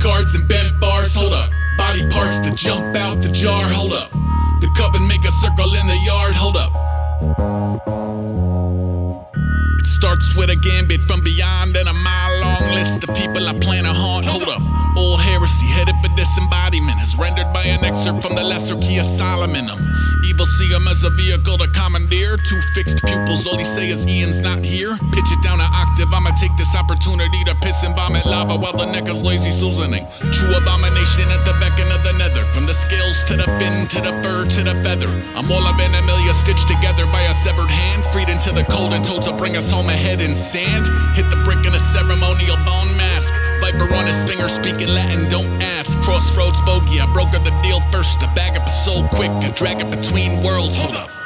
cards and bent bars, hold up. Body parts that jump out the jar, hold up. The coven make a circle in the yard, hold up. It starts with a gambit from beyond and a mile-long list of people I plan to haunt, hold up. Old heresy headed for disembodiment is rendered by an excerpt from the Lesser Key of Solomon. Evil see him as a vehicle to commandeer. Two fixed pupils, all he say is Ian's not here. Pitch it down an octave, I'ma take this opportunity to piss and vomit lava while the neck is lazy Susaning. True abomination at the beckon of the nether. From the scales to the fin, to the fur, to the feather. I'm all of an Amelia stitched together by a severed hand. Freed into the cold and told to bring us home a head in sand. Hit the brick in a ceremonial bone mask. Viper on his finger speaking Latin, don't ask. Crossroads bogey, I brokered the deal first. The bag up is so quick, I drag it between worlds, hold up.